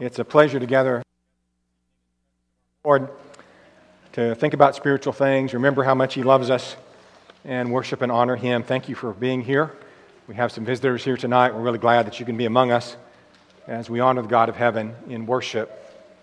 It's a pleasure together, Lord, to think about spiritual things, remember how much He loves us, and worship and honor Him. Thank you for being here. We have some visitors here tonight. We're really glad that you can be among us as we honor the God of heaven in worship.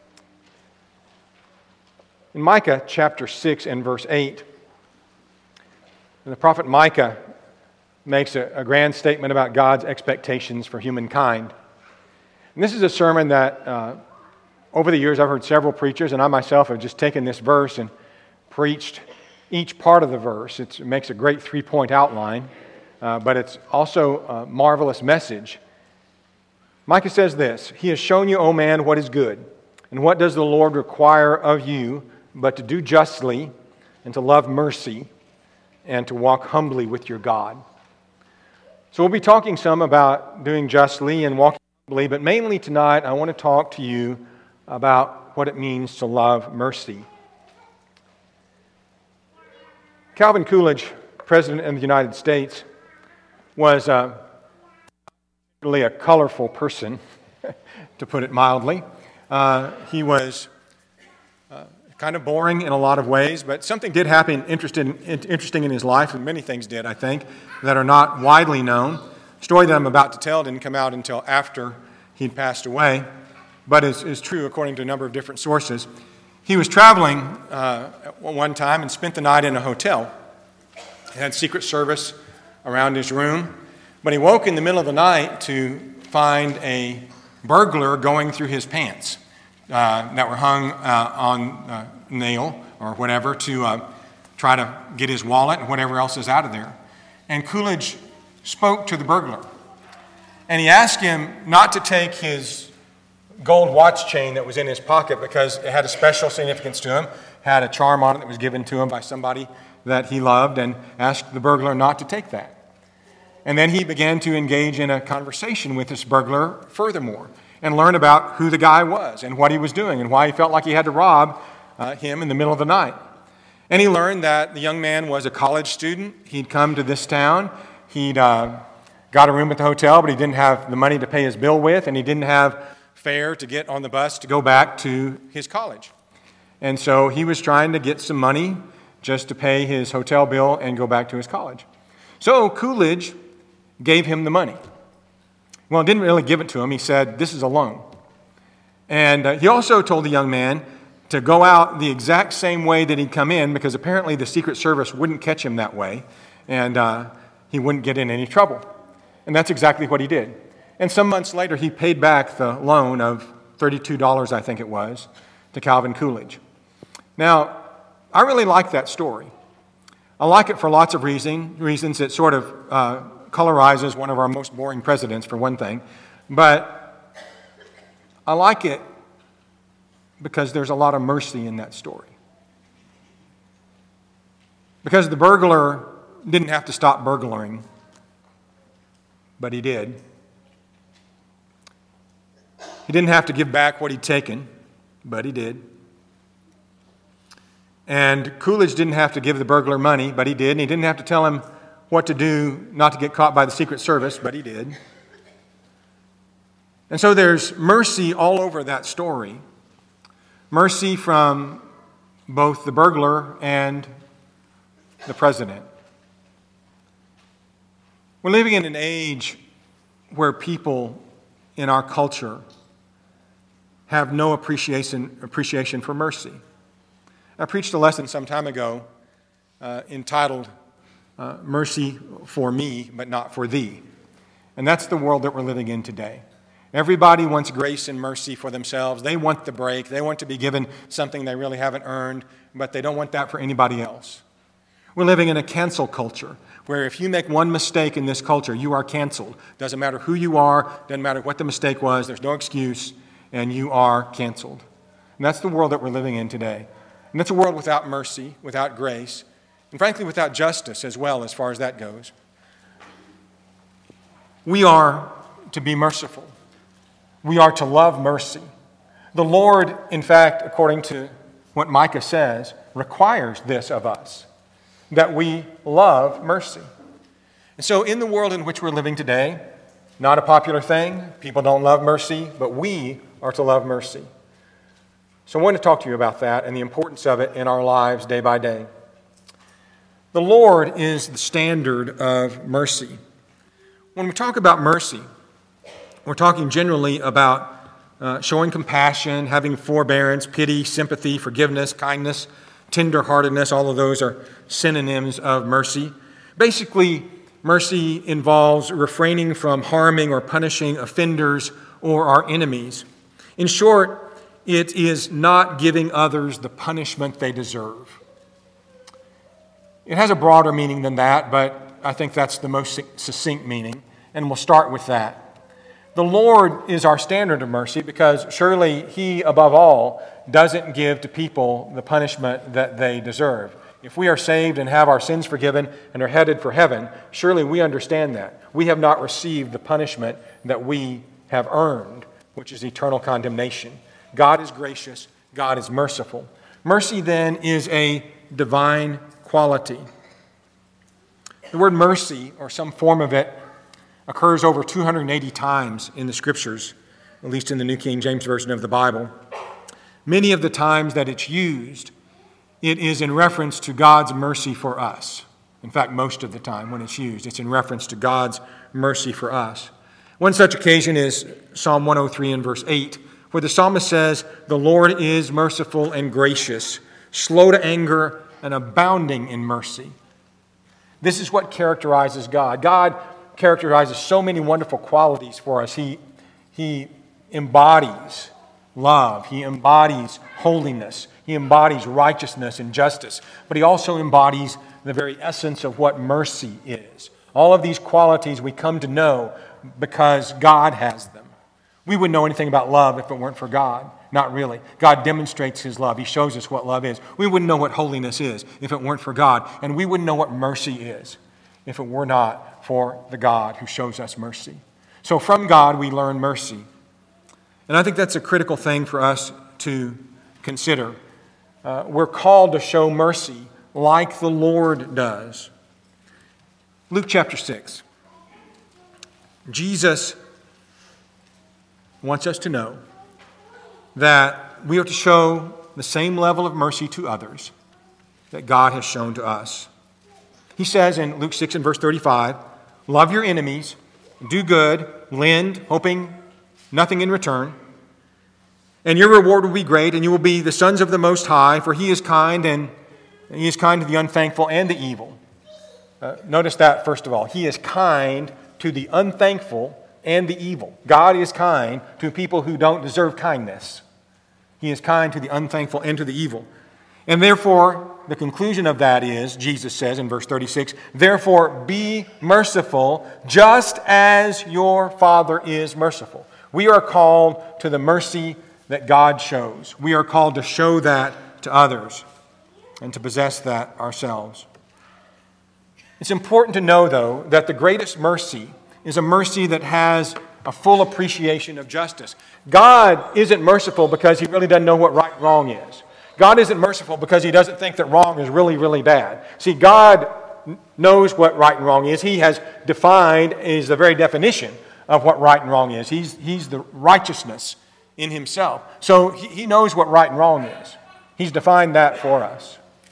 In Micah chapter 6 and verse 8, the prophet Micah makes a grand statement about God's expectations for humankind. And this is a sermon that over the years I've heard several preachers, and I myself have just taken this verse and preached each part of the verse. It makes a great three-point outline, but it's also a marvelous message. Micah says this, "He has shown you, O man, what is good, and what does the Lord require of you but to do justly and to love mercy and to walk humbly with your God." So we'll be talking some about doing justly and walking humbly, but mainly tonight I want to talk to you about what it means to love mercy. Calvin Coolidge, President of the United States, was really a colorful person, to put it mildly. He was kind of boring in a lot of ways, but something did happen interesting in his life, and many things did, I think, that are not widely known. The story that I'm about to tell didn't come out until after he'd passed away, but is true according to a number of different sources. He was traveling at one time and spent the night in a hotel. He had Secret Service around his room, but he woke in the middle of the night to find a burglar going through his pants that were hung on a nail or whatever to try to get his wallet and whatever else is out of there. And Coolidge spoke to the burglar, and he asked him not to take his gold watch chain that was in his pocket because it had a special significance to him, had a charm on it that was given to him by somebody that he loved, and asked the burglar not to take that. And then he began to engage in a conversation with this burglar furthermore and learn about who the guy was and what he was doing and why he felt like he had to rob him in the middle of the night. And he learned that the young man was a college student. He'd come to this town. He'd got a room at the hotel, but he didn't have the money to pay his bill with, and he didn't have fare to get on the bus to go back to his college. And so he was trying to get some money just to pay his hotel bill and go back to his college. So Coolidge gave him the money. Well, didn't really give it to him. He said, "This is a loan." And he also told the young man to go out the exact same way that he'd come in, because apparently the Secret Service wouldn't catch him that way, and he wouldn't get in any trouble. And that's exactly what he did. And some months later, he paid back the loan of $32, I think it was, to Calvin Coolidge. Now, I really like that story. I like it for lots of reasons. It sort of colorizes one of our most boring presidents, for one thing. But I like it because there's a lot of mercy in that story. Because the burglar didn't have to stop burglaring, but he did. He didn't have to give back what he'd taken, but he did. And Coolidge didn't have to give the burglar money, but he did. And he didn't have to tell him what to do not to get caught by the Secret Service, but he did. And so there's mercy all over that story. Mercy from both the burglar and the president. We're living in an age where people in our culture have no appreciation for mercy. I preached a lesson some time ago entitled Mercy for Me, but not for thee. And that's the world that we're living in today. Everybody wants grace and mercy for themselves. They want the break. They want to be given something they really haven't earned, but they don't want that for anybody else. We're living in a cancel culture where if you make one mistake in this culture, you are canceled. Doesn't matter who you are, doesn't matter what the mistake was, there's no excuse, and you are canceled. And that's the world that we're living in today. And that's a world without mercy, without grace, and frankly without justice as well, as far as that goes. We are to be merciful. We are to love mercy. The Lord, in fact, according to what Micah says, requires this of us, that we love mercy. And so in the world in which we're living today, not a popular thing, people don't love mercy, but we are to love mercy. So I want to talk to you about that and the importance of it in our lives day by day. The Lord is the standard of mercy. When we talk about mercy, we're talking generally about showing compassion, having forbearance, pity, sympathy, forgiveness, kindness, tenderheartedness. All of those are synonyms of mercy. Basically, mercy involves refraining from harming or punishing offenders or our enemies. In short, it is not giving others the punishment they deserve. It has a broader meaning than that, but I think that's the most succinct meaning, and we'll start with that. The Lord is our standard of mercy because surely He, above all, doesn't give to people the punishment that they deserve. If we are saved and have our sins forgiven and are headed for heaven, surely we understand that. We have not received the punishment that we have earned, which is eternal condemnation. God is gracious. God is merciful. Mercy, then, is a divine quality. The word mercy, or some form of it, occurs over 280 times in the Scriptures, at least in the New King James Version of the Bible. Many of the times that it's used, it is in reference to God's mercy for us. In fact, most of the time when it's used, it's in reference to God's mercy for us. One such occasion is Psalm 103 and verse 8, where the psalmist says, "The Lord is merciful and gracious, slow to anger and abounding in mercy." This is what characterizes God. God characterizes so many wonderful qualities for us. He embodies love. He embodies holiness. He embodies righteousness and justice. But He also embodies the very essence of what mercy is. All of these qualities we come to know because God has them. We wouldn't know anything about love if it weren't for God. Not really. God demonstrates His love. He shows us what love is. We wouldn't know what holiness is if it weren't for God. And we wouldn't know what mercy is if it were not for the God who shows us mercy. So from God we learn mercy. And I think that's a critical thing for us to consider. We're called to show mercy like the Lord does. Luke chapter 6. Jesus wants us to know that we are to show the same level of mercy to others that God has shown to us. He says in Luke 6 and verse 35, "Love your enemies, do good, lend, hoping nothing in return, and your reward will be great, and you will be the sons of the Most High, for He is kind, and He is kind to the unthankful and the evil." Notice that, first of all. He is kind to the unthankful and the evil. God is kind to people who don't deserve kindness. He is kind to the unthankful and to the evil. And therefore, the conclusion of that is, Jesus says in verse 36, "Therefore be merciful, just as your Father is merciful." We are called to the mercy that God shows. We are called to show that to others and to possess that ourselves. It's important to know, though, that the greatest mercy is a mercy that has a full appreciation of justice. God isn't merciful because He really doesn't know what right and wrong is. God isn't merciful because He doesn't think that wrong is really, really bad. See, God knows what right and wrong is. He has defined, is the very definition of what right and wrong is. He's the righteousness in Himself. So He knows what right and wrong is. He's defined that for us.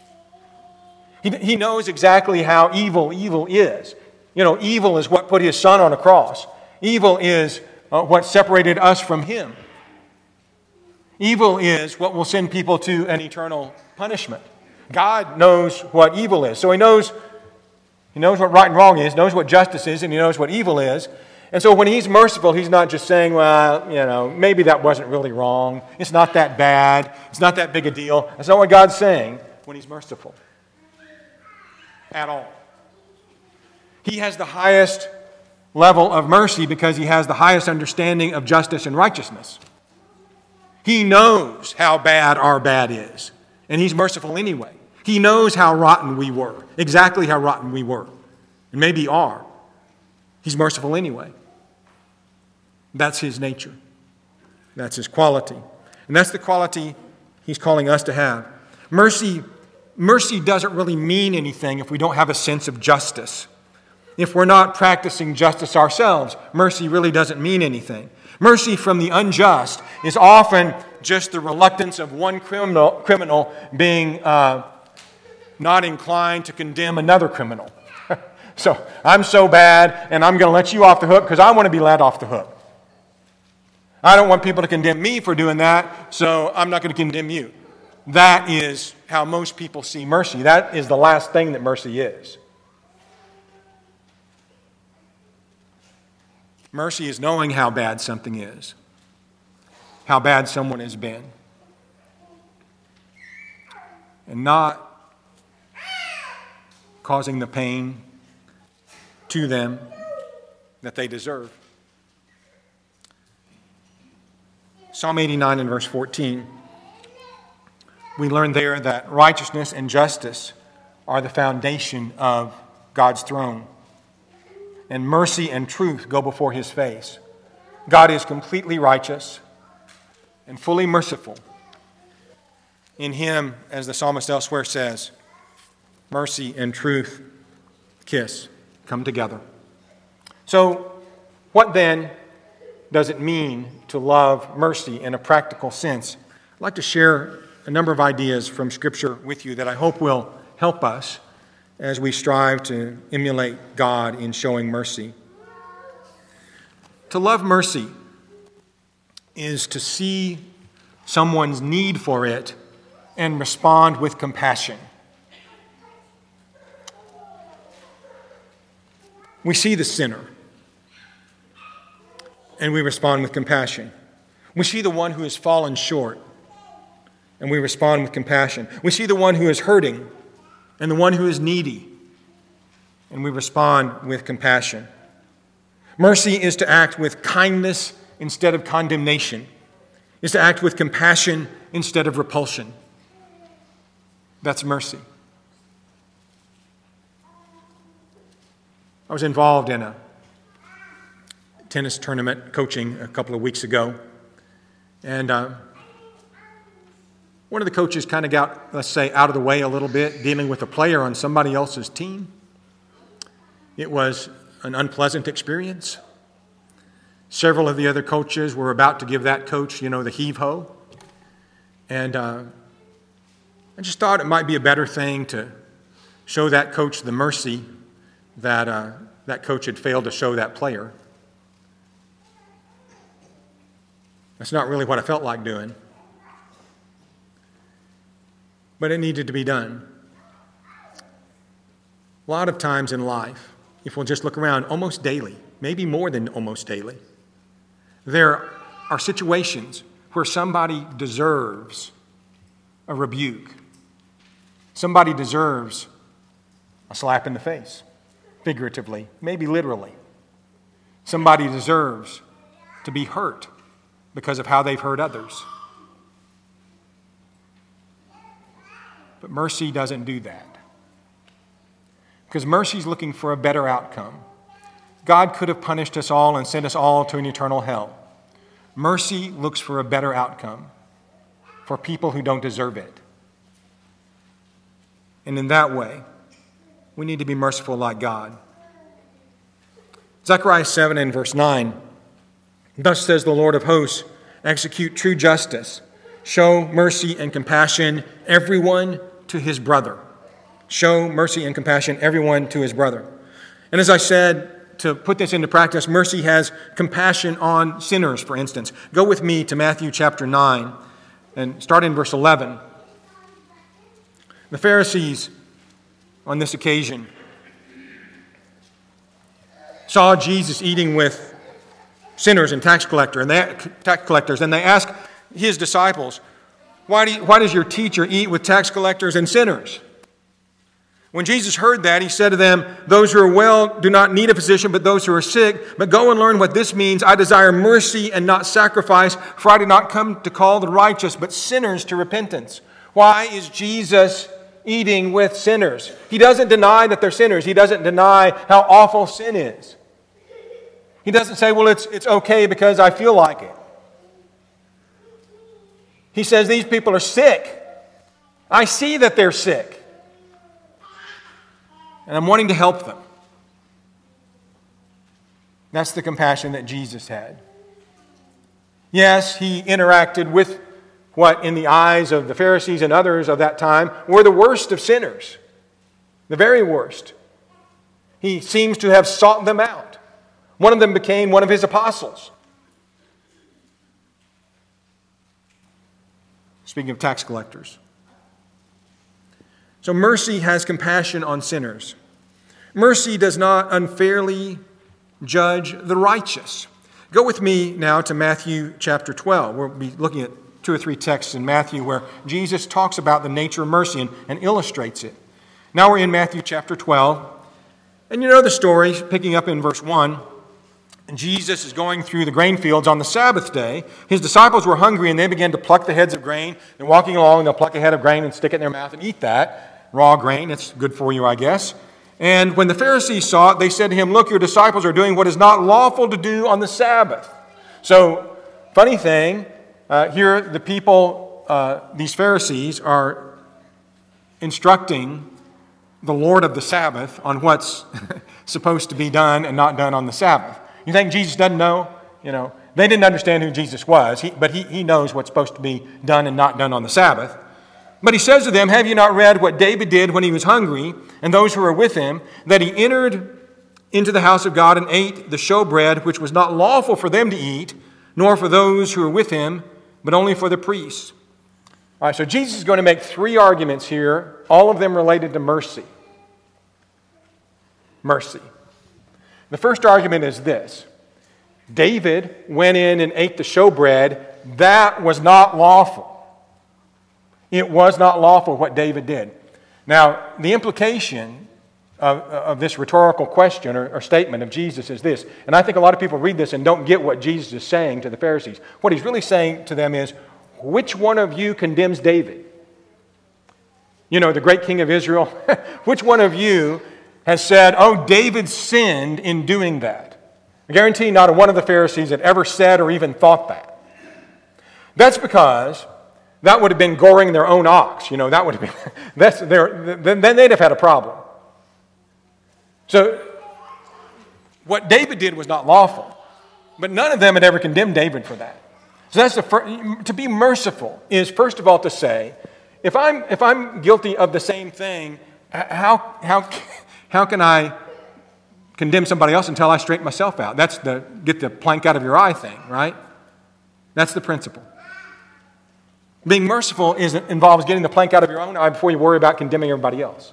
He knows exactly how evil is. You know, evil is what put His Son on a cross. Evil is what separated us from Him. Evil is what will send people to an eternal punishment. God knows what evil is. So He knows what right and wrong is, knows what justice is, and He knows what evil is. And so when He's merciful, He's not just saying, well, maybe that wasn't really wrong. It's not that bad. It's not that big a deal. That's not what God's saying when He's merciful. At all. He has the highest level of mercy because He has the highest understanding of justice and righteousness. He knows how bad our bad is, and He's merciful anyway. He knows how rotten we were, exactly how rotten we were, and maybe are. He's merciful anyway. That's His nature. That's His quality. And that's the quality He's calling us to have. Mercy doesn't really mean anything if we don't have a sense of justice. if we're not practicing justice ourselves, mercy really doesn't mean anything. Mercy from the unjust is often just the reluctance of one criminal being not inclined to condemn another criminal. So I'm so bad, and I'm going to let you off the hook because I want to be let off the hook. I don't want people to condemn me for doing that, so I'm not going to condemn you. That is how most people see mercy. That is the last thing that mercy is. Mercy is knowing how bad something is, how bad someone has been, and not causing the pain to them that they deserve. Psalm 89 and verse 14, we learn there that righteousness and justice are the foundation of God's throne, and mercy and truth go before His face. God is completely righteous and fully merciful. In Him, as the psalmist elsewhere says, mercy and truth kiss, come together. So, what then does it mean to love mercy in a practical sense? I'd like to share a number of ideas from Scripture with you that I hope will help us as we strive to emulate God in showing mercy. To love mercy is to see someone's need for it and respond with compassion. We see the sinner and we respond with compassion. We see the one who has fallen short and we respond with compassion. We see the one who is hurting and the one who is needy, and we respond with compassion. Mercy is to act with kindness instead of condemnation, is to act with compassion instead of repulsion. That's mercy. I was involved in a tennis tournament coaching a couple of weeks ago, and one of the coaches kind of got, let's say, out of the way a little bit, dealing with a player on somebody else's team. It was an unpleasant experience. Several of the other coaches were about to give that coach, the heave-ho. And I just thought it might be a better thing to show that coach the mercy that that coach had failed to show that player. That's not really what I felt like doing. But it needed to be done. A lot of times in life, if we'll just look around almost daily, maybe more than almost daily, there are situations where somebody deserves a rebuke. Somebody deserves a slap in the face, figuratively, maybe literally. Somebody deserves to be hurt because of how they've hurt others. But mercy doesn't do that. Because mercy is looking for a better outcome. God could have punished us all and sent us all to an eternal hell. Mercy looks for a better outcome for people who don't deserve it. And in that way, we need to be merciful like God. Zechariah 7 and verse 9, thus says the Lord of hosts, execute true justice, show mercy and compassion, everyone to his brother. Show mercy and compassion, everyone to his brother. And as I said, to put this into practice, mercy has compassion on sinners, for instance. Go with me to Matthew chapter 9 and start in verse 11. The Pharisees, on this occasion, saw Jesus eating with sinners and tax collectors, and they asked his disciples, why does your teacher eat with tax collectors and sinners? When Jesus heard that, he said to them, those who are well do not need a physician, but those who are sick. But go and learn what this means. I desire mercy and not sacrifice, for I did not come to call the righteous, but sinners to repentance. Why is Jesus eating with sinners? He doesn't deny that they're sinners. He doesn't deny how awful sin is. He doesn't say, well, it's okay because I feel like it. He says, these people are sick. I see that they're sick. And I'm wanting to help them. That's the compassion that Jesus had. Yes, he interacted with what, in the eyes of the Pharisees and others of that time, were the worst of sinners, the very worst. He seems to have sought them out. One of them became one of his apostles. Speaking of tax collectors. So mercy has compassion on sinners. Mercy does not unfairly judge the righteous. Go with me now to Matthew chapter 12. We'll be looking at 2 or 3 texts in Matthew where Jesus talks about the nature of mercy and illustrates it. Now we're in Matthew chapter 12. And you know the story, picking up in verse 1. And Jesus is going through the grain fields on the Sabbath day. His disciples were hungry and they began to pluck the heads of grain. They're walking along, they'll pluck a head of grain and stick it in their mouth and eat that. Raw grain, it's good for you, I guess. And when the Pharisees saw it, they said to him, "Look, your disciples are doing what is not lawful to do on the Sabbath." So, funny thing, here the people, these Pharisees, are instructing the Lord of the Sabbath on what's supposed to be done and not done on the Sabbath. You think Jesus doesn't know? They didn't understand who Jesus was, but he knows what's supposed to be done and not done on the Sabbath. But he says to them, "Have you not read what David did when he was hungry, and those who were with him, that he entered into the house of God and ate the showbread, which was not lawful for them to eat, nor for those who were with him, but only for the priests?" All right, so Jesus is going to make 3 arguments here, all of them related to mercy. Mercy. The first argument is this: David went in and ate the showbread. That was not lawful. It was not lawful what David did. Now, the implication of this rhetorical question or statement of Jesus is this, and I think a lot of people read this and don't get what Jesus is saying to the Pharisees. What he's really saying to them is, which one of you condemns David? The great king of Israel. Which one of you has said, "Oh, David sinned in doing that"? I guarantee not one of the Pharisees had ever said or even thought that. That's because that would have been goring their own ox. That would have been, then they'd have had a problem. So, what David did was not lawful, but none of them had ever condemned David for that. So that's to be merciful is, first of all, to say, if I'm guilty of the same thing, how can I condemn somebody else until I straighten myself out? That's the get the plank out of your eye thing, right? That's the principle. Being merciful involves getting the plank out of your own eye before you worry about condemning everybody else.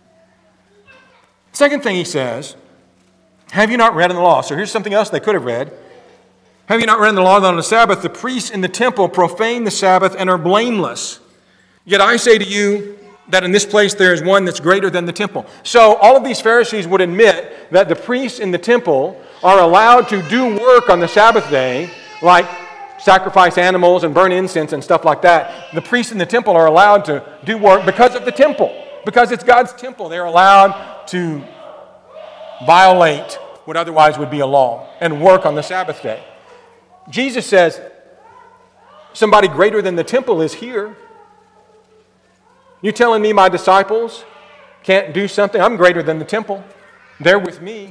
Second thing he says, "Have you not read in the law?" So here's something else they could have read. "Have you not read in the law that on the Sabbath the priests in the temple profane the Sabbath and are blameless? Yet I say to you that in this place there is one that's greater than the temple." So all of these Pharisees would admit that the priests in the temple are allowed to do work on the Sabbath day, like sacrifice animals and burn incense and stuff like that. The priests in the temple are allowed to do work because of the temple. Because it's God's temple, they're allowed to violate what otherwise would be a law and work on the Sabbath day. Jesus says, somebody greater than the temple is here. You telling me my disciples can't do something? I'm greater than the temple. They're with me.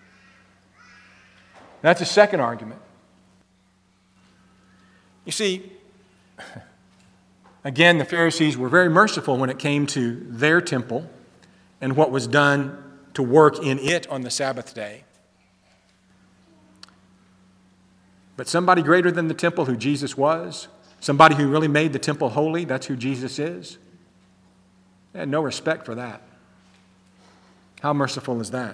That's a second argument. You see, again, the Pharisees were very merciful when it came to their temple and what was done to work in it on the Sabbath day. But somebody greater than the temple, who Jesus was, somebody who really made the temple holy, that's who Jesus is. They had no respect for that. How merciful is that?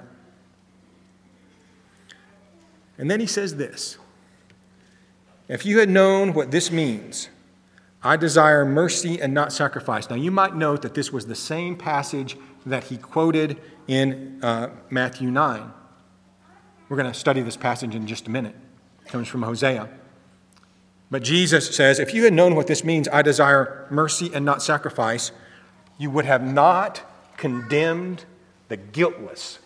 And then he says this: "If you had known what this means, I desire mercy and not sacrifice." Now, you might note that this was the same passage that he quoted in Matthew 9. We're going to study this passage in just a minute. It comes from Hosea. But Jesus says, "If you had known what this means, I desire mercy and not sacrifice, you would have not condemned the guiltless."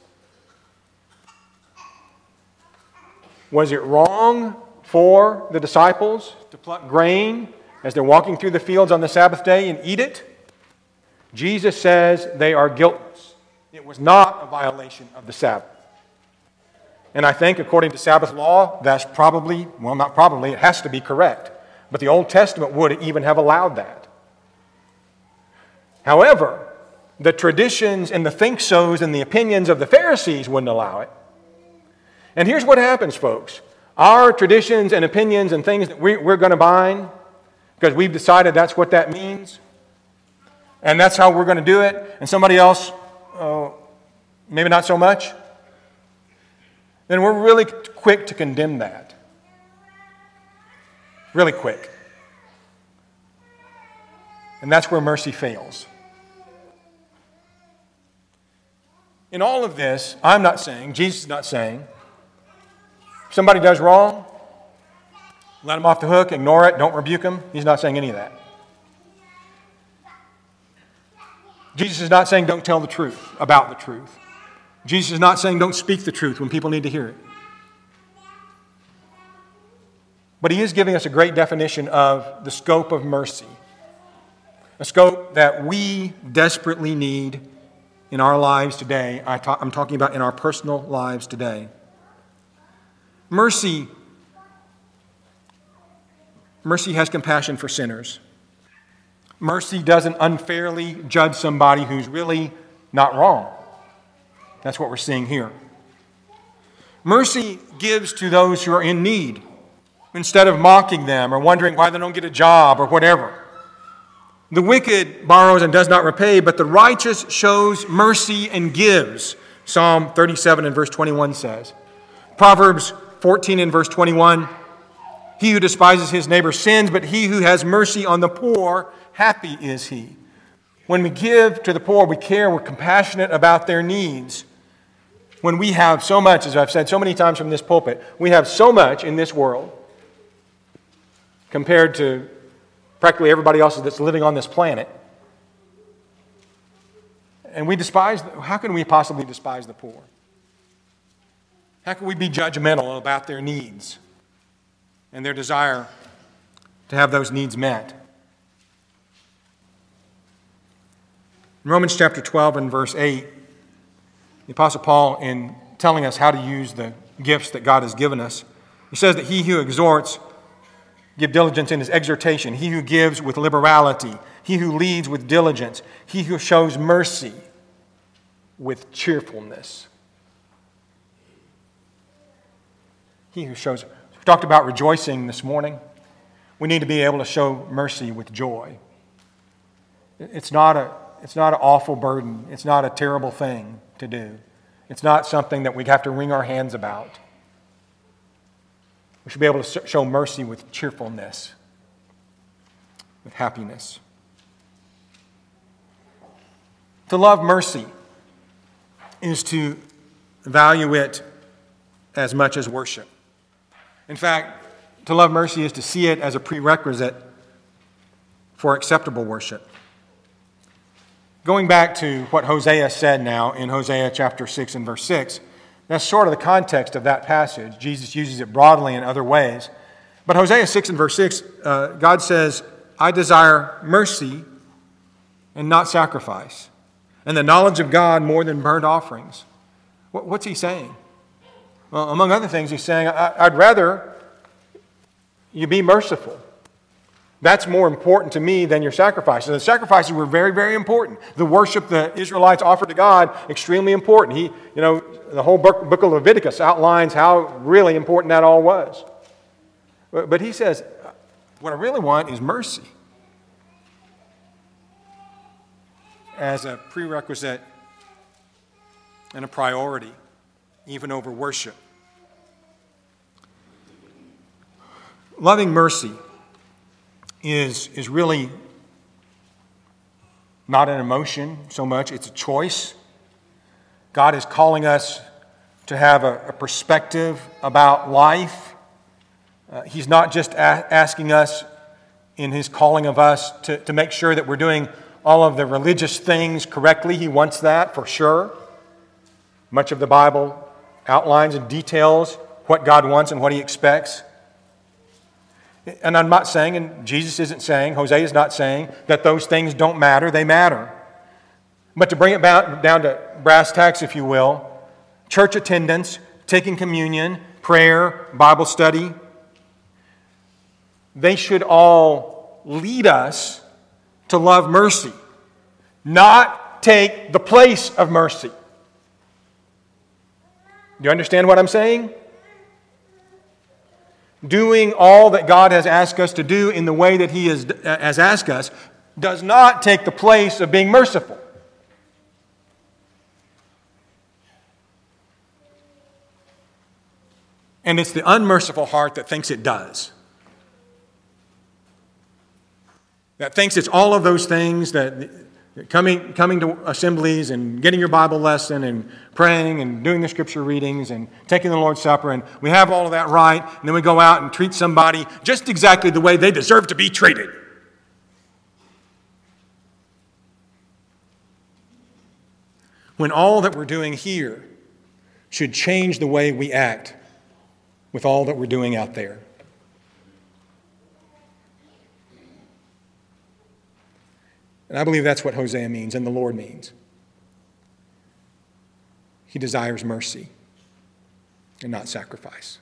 Was it wrong for the disciples to pluck grain as they're walking through the fields on the Sabbath day and eat it? Jesus says they are guiltless. It was not a violation of the Sabbath. And I think, according to Sabbath law, that's probably, well, not probably, it has to be correct. But the Old Testament would even have allowed that. However, the traditions and the think-sos and the opinions of the Pharisees wouldn't allow it. And here's what happens, folks. Our traditions and opinions and things that we're going to bind, because we've decided that's what that means, and that's how we're going to do it, and somebody else, maybe not so much, then we're really quick to condemn that. Really quick. And that's where mercy fails. In all of this, I'm not saying, Jesus is not saying, if somebody does wrong, let him off the hook, ignore it, don't rebuke him. He's not saying any of that. Jesus is not saying don't tell the truth about the truth. Jesus is not saying don't speak the truth when people need to hear it. But he is giving us a great definition of the scope of mercy. A scope that we desperately need in our lives today. I'm talking about in our personal lives today. Mercy has compassion for sinners. Mercy doesn't unfairly judge somebody who's really not wrong. That's what we're seeing here. Mercy gives to those who are in need instead of mocking them or wondering why they don't get a job or whatever. The wicked borrows and does not repay, but the righteous shows mercy and gives. Psalm 37 and verse 21 says. Proverbs 14 and verse 21, he who despises his neighbor sins, but he who has mercy on the poor, happy is he. When we give to the poor, we care, we're compassionate about their needs. When we have so much, as I've said so many times from this pulpit, we have so much in this world compared to practically everybody else that's living on this planet. And we despise, how can we possibly despise the poor? How can we be judgmental about their needs and their desire to have those needs met? In Romans chapter 12 and verse 8, the Apostle Paul, in telling us how to use the gifts that God has given us, he says that he who exhorts, give diligence in his exhortation. He who gives with liberality. He who leads with diligence. He who shows mercy with cheerfulness. He who shows... We talked about rejoicing this morning. We need to be able to show mercy with joy. It's not an awful burden. It's not a terrible thing to do. It's not something that we have to wring our hands about. We should be able to show mercy with cheerfulness, with happiness. To love mercy is to value it as much as worship. In fact, to love mercy is to see it as a prerequisite for acceptable worship. Going back to what Hosea said now in Hosea chapter 6 and verse 6, that's sort of the context of that passage. Jesus uses it broadly in other ways. But Hosea 6 and verse 6, God says, I desire mercy and not sacrifice, and the knowledge of God more than burnt offerings. What's he saying? Well, among other things, he's saying, I'd rather you be merciful. That's more important to me than your sacrifices. And the sacrifices were very, very important. The worship the Israelites offered to God, extremely important. The whole book of Leviticus outlines how really important that all was. But he says, what I really want is mercy as a prerequisite and a priority, even over worship. Loving mercy is really not an emotion so much, it's a choice. God is calling us to have a perspective about life. He's not just asking us in his calling of us to make sure that we're doing all of the religious things correctly. He wants that for sure. Much of the Bible outlines and details what God wants and what he expects. And I'm not saying, and Jesus isn't saying, Hosea is not saying, that those things don't matter. They matter. But to bring it down to brass tacks, if you will, church attendance, taking communion, prayer, Bible study, they should all lead us to love mercy, not take the place of mercy. Do you understand what I'm saying? Doing all that God has asked us to do in the way that He has asked us does not take the place of being merciful. And it's the unmerciful heart that thinks it does. That thinks it's all of those things, that coming to assemblies and getting your Bible lesson and praying and doing the scripture readings and taking the Lord's Supper, and we have all of that right, and then we go out and treat somebody just exactly the way they deserve to be treated. When all that we're doing here should change the way we act with all that we're doing out there. And I believe that's what Hosea means and the Lord means. He desires mercy and not sacrifice.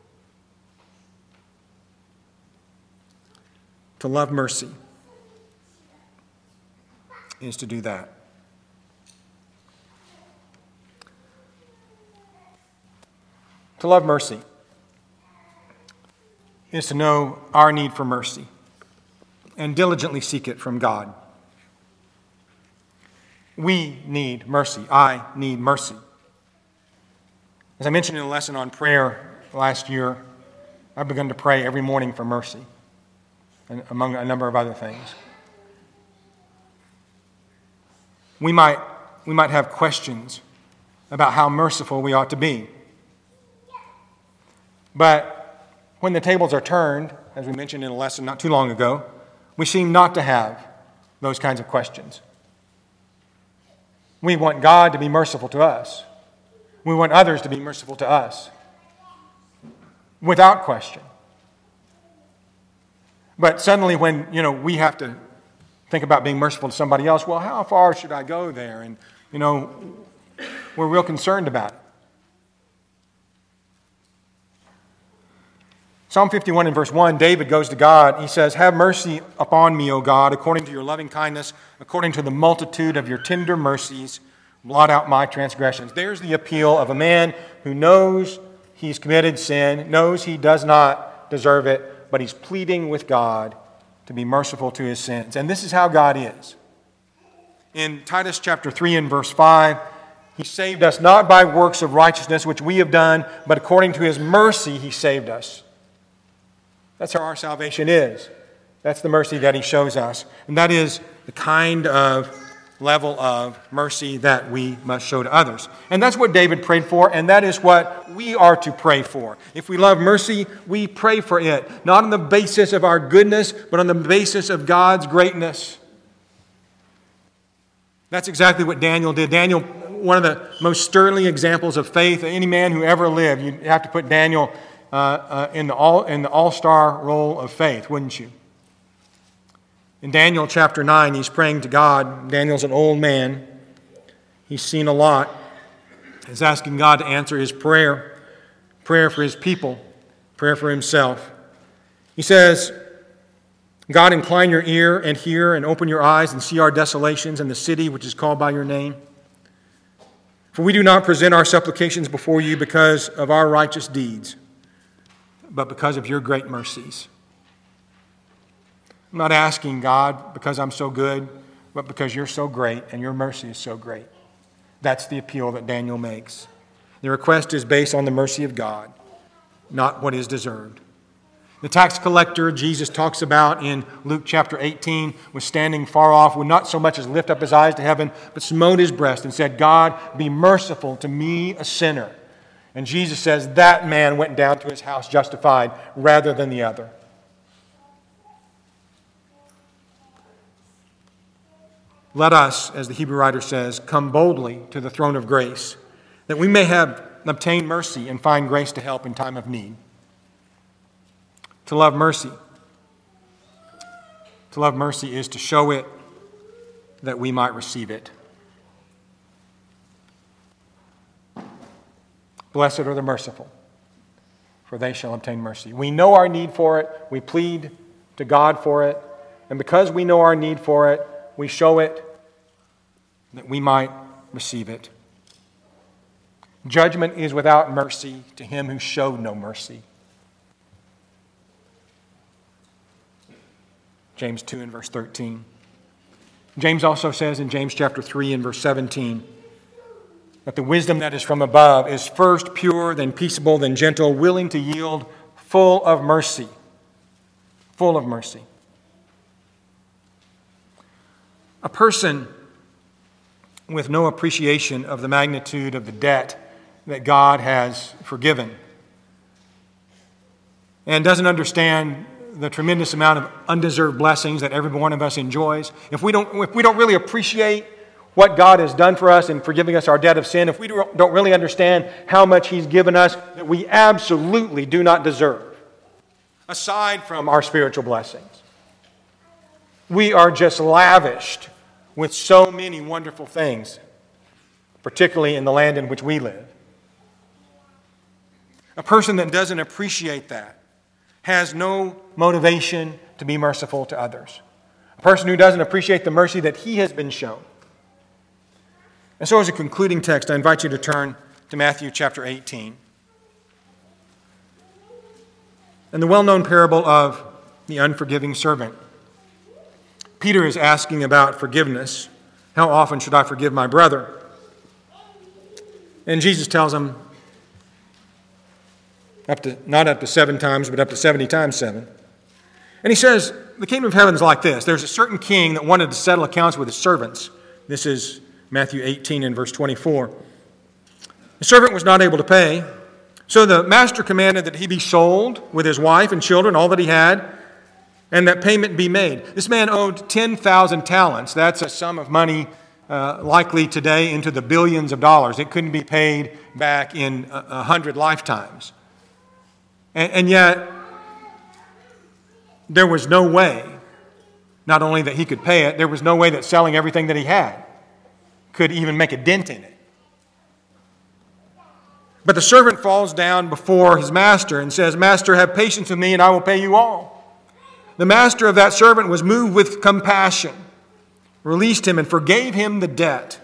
To love mercy is to do that. To love mercy is to know our need for mercy and diligently seek it from God. We need mercy. I need mercy. As I mentioned in a lesson on prayer last year, I've begun to pray every morning for mercy, and among a number of other things. We might have questions about how merciful we ought to be. But when the tables are turned, as we mentioned in a lesson not too long ago, we seem not to have those kinds of questions. We want God to be merciful to us. We want others to be merciful to us, without question. But suddenly when, we have to think about being merciful to somebody else, well, how far should I go there? And, we're real concerned about it. Psalm 51 and verse 1, David goes to God. He says, "Have mercy upon me, O God, according to your loving kindness, according to the multitude of your tender mercies, blot out my transgressions." There's the appeal of a man who knows he's committed sin, knows he does not deserve it, but he's pleading with God to be merciful to his sins. And this is how God is. In Titus chapter 3 and verse 5, He saved us not by works of righteousness which we have done, but according to His mercy He saved us. That's how our salvation is. That's the mercy that He shows us. And that is the kind of level of mercy that we must show to others. And that's what David prayed for, and that is what we are to pray for. If we love mercy, we pray for it, not on the basis of our goodness, but on the basis of God's greatness. That's exactly what Daniel did. Daniel, one of the most sterling examples of faith, any man who ever lived, you'd have to put Daniel in the all-star role of faith, wouldn't you? In Daniel chapter 9, he's praying to God. Daniel's an old man. He's seen a lot. He's asking God to answer his prayer for his people, prayer for himself. He says, "God, incline your ear and hear and open your eyes and see our desolations and the city which is called by your name. For we do not present our supplications before you because of our righteous deeds, but because of your great mercies." I'm not asking God because I'm so good, but because you're so great and your mercy is so great. That's the appeal that Daniel makes. The request is based on the mercy of God, not what is deserved. The tax collector Jesus talks about in Luke chapter 18 was standing far off, would not so much as lift up his eyes to heaven, but smote his breast and said, "God, be merciful to me, a sinner." And Jesus says that man went down to his house justified rather than the other. Let us, as the Hebrew writer says, come boldly to the throne of grace, that we may obtain mercy and find grace to help in time of need. To love mercy is to show it that we might receive it. Blessed are the merciful, for they shall obtain mercy. We know our need for it. We plead to God for it. And because we know our need for it, we show it that we might receive it. Judgment is without mercy to him who showed no mercy. James 2 and verse 13. James also says in James chapter 3 and verse 17 that the wisdom that is from above is first pure, then peaceable, then gentle, willing to yield, full of mercy. Full of mercy. A person with no appreciation of the magnitude of the debt that God has forgiven and doesn't understand the tremendous amount of undeserved blessings that every one of us enjoys, if we don't really appreciate what God has done for us in forgiving us our debt of sin, if we don't really understand how much He's given us that we absolutely do not deserve, aside from our spiritual blessings, we are just lavished with so many wonderful things, particularly in the land in which we live. A person that doesn't appreciate that has no motivation to be merciful to others. A person who doesn't appreciate the mercy that he has been shown. And so as a concluding text, I invite you to turn to Matthew chapter 18. And the well-known parable of the unforgiving servant. Peter is asking about forgiveness. How often should I forgive my brother? And Jesus tells him, not up to 7 times, but up to 70 times 7. And he says, the kingdom of heaven is like this. There's a certain king that wanted to settle accounts with his servants. This is Matthew 18 and verse 24. The servant was not able to pay, so the master commanded that he be sold with his wife and children, all that he had, and that payment be made. This man owed 10,000 talents. That's a sum of money likely today into the billions of dollars. It couldn't be paid back in 100 lifetimes. And yet, there was no way, not only that he could pay it, there was no way that selling everything that he had could even make a dent in it. But the servant falls down before his master and says, "Master, have patience with me and I will pay you all." The master of that servant was moved with compassion, released him and forgave him the debt.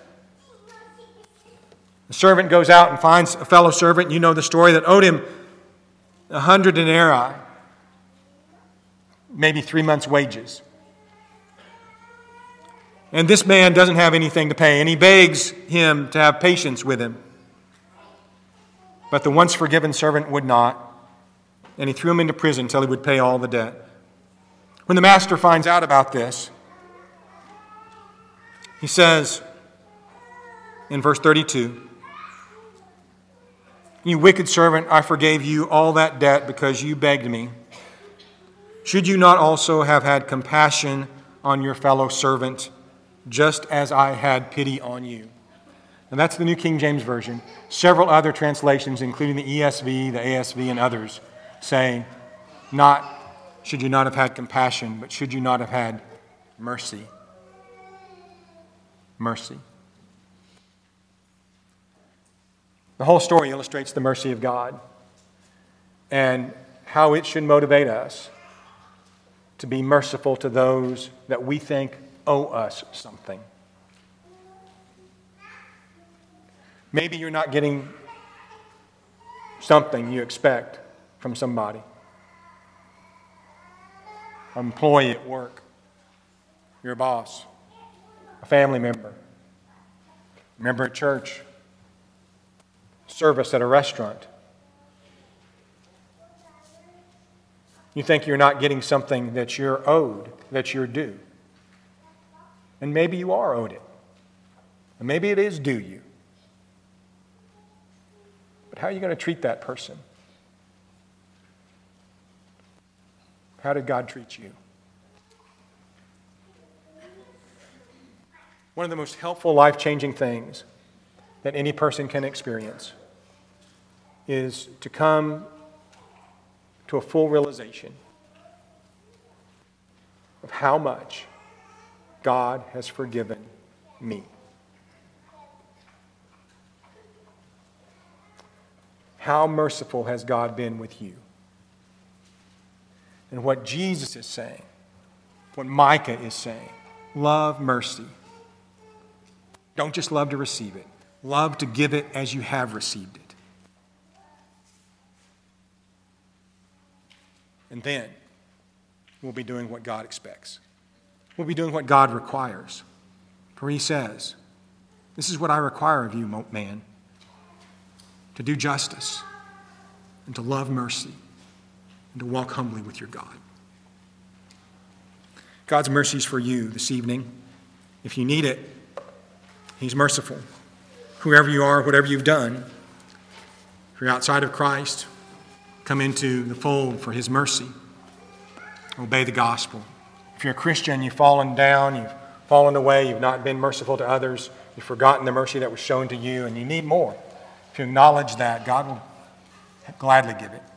The servant goes out and finds a fellow servant, you know the story, that owed him 100 denarii, maybe 3 months' wages. And this man doesn't have anything to pay, and he begs him to have patience with him. But the once forgiven servant would not, and he threw him into prison until he would pay all the debt. When the master finds out about this, he says in verse 32, "You wicked servant, I forgave you all that debt because you begged me. Should you not also have had compassion on your fellow servant, just as I had pity on you?" And that's the New King James Version. Several other translations, including the ESV, the ASV, and others, say, not should you not have had compassion, but should you not have had mercy. Mercy. The whole story illustrates the mercy of God and how it should motivate us to be merciful to those that we think owe us something. Maybe you're not getting something you expect from somebody. An employee at work, your boss, a family member, a member at church, service at a restaurant. You think you're not getting something that you're owed, that you're due. And maybe you are owed it. And maybe it is due you. But how are you going to treat that person? How did God treat you? One of the most helpful, life-changing things that any person can experience is to come to a full realization of how much God has forgiven me. How merciful has God been with you? And what Jesus is saying, what Micah is saying, love mercy. Don't just love to receive it. Love to give it as you have received it. And then we'll be doing what God expects. We'll be doing what God requires. For he says, this is what I require of you, man, to do justice and to love mercy and to walk humbly with your God. God's mercy is for you this evening. If you need it, he's merciful. Whoever you are, whatever you've done, if you're outside of Christ, come into the fold for his mercy. Obey the gospel. If you're a Christian, you've fallen down, you've fallen away, you've not been merciful to others, you've forgotten the mercy that was shown to you, and you need more. If you acknowledge that, God will gladly give it.